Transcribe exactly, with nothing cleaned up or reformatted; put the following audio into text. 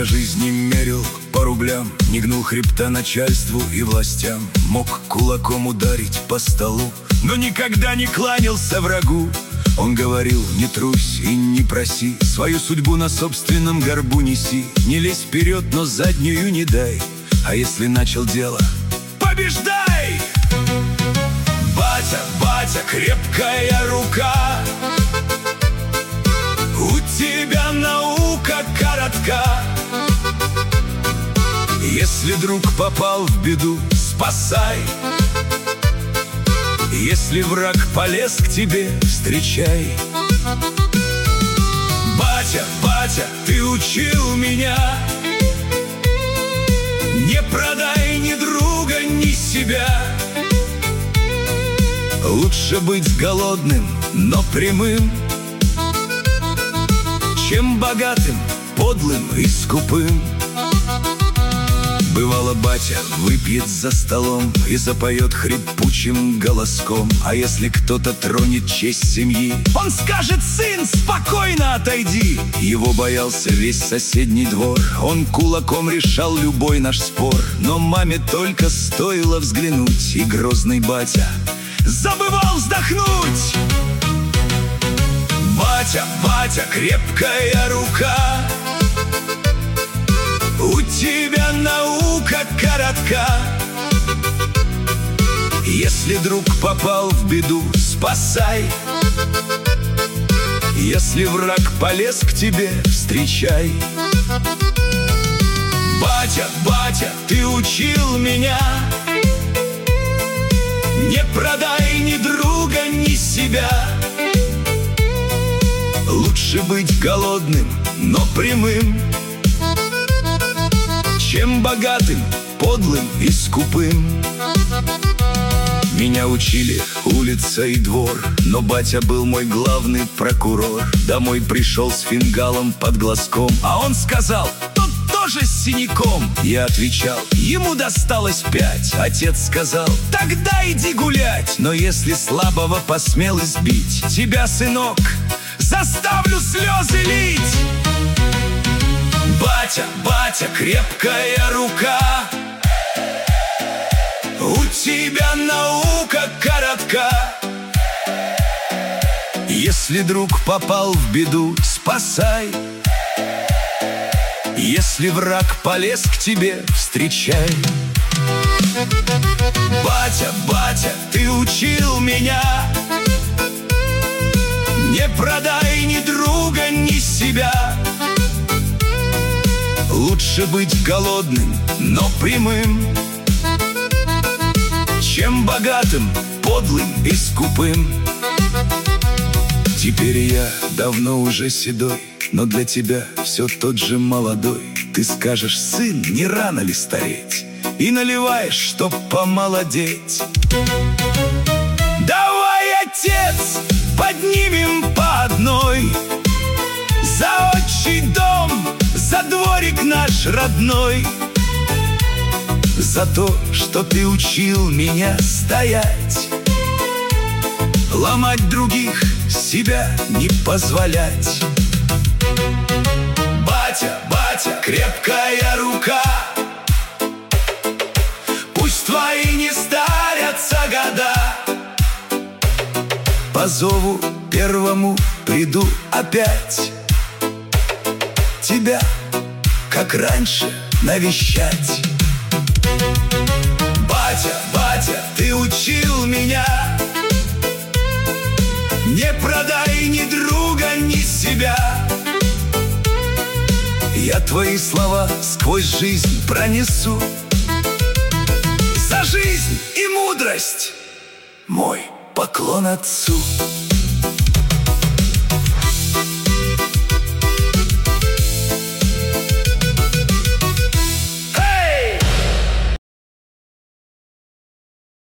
Батя жизни мерил по рублям, не гнул хребта начальству и властям. Мог кулаком ударить по столу, но никогда не кланялся врагу. Он говорил: не трусь и не проси, свою судьбу на собственном горбу неси. Не лезь вперед, но заднюю не дай, а если начал дело, побеждай! Батя, батя, крепкая рука, у тебя наука коротка. Если друг попал в беду, спасай. Если враг полез к тебе, встречай. Батя, батя, ты учил меня: не продай ни друга, ни себя. Лучше быть голодным, но прямым, чем богатым, подлым и скупым. Бывало, батя выпьет за столом и запоет хрипучим голоском. А если кто-то тронет честь семьи, он скажет: сын, спокойно отойди. Его боялся весь соседний двор, он кулаком решал любой наш спор. Но маме только стоило взглянуть, и грозный батя забывал вздохнуть. Батя, батя, крепкая рука, у тебя наука коротка. Если друг попал в беду, спасай. Если враг полез к тебе, встречай. Батя, батя, ты учил меня: не продай ни друга, ни себя. Лучше быть голодным, но прямым, чем богатым, подлым и скупым. Меня учили улица и двор, но батя был мой главный прокурор. Домой пришел с фингалом под глазком, а он сказал: тот тоже с синяком. Я отвечал: ему досталось пять. Отец сказал: тогда иди гулять. Но если слабого посмел избить, тебя, сынок, заставлю слезы лить. Батя, батя, крепкая рука, у тебя наука коротка. Если друг попал в беду, спасай. Если враг полез к тебе, встречай. Батя, батя, ты учил меня: не продай ни друга, ни себя. Лучше быть голодным, но прямым, чем богатым, подлым и скупым. Теперь я давно уже седой, но для тебя все тот же молодой. Ты скажешь: сын, не рано ли стареть? И наливаешь, чтоб помолодеть. Давай, отец, поднимем по одной за отчий дом, за дворик наш родной, за то, что ты учил меня стоять, ломать других, себя не позволять. Батя, батя, крепкая рука, пусть твои не старятся года. По зову первому приду опять, тебя, как раньше, навещать. Батя, батя, ты учил меня: не продай ни друга, ни себя. Я твои слова сквозь жизнь пронесу. За жизнь и мудрость мой поклон отцу.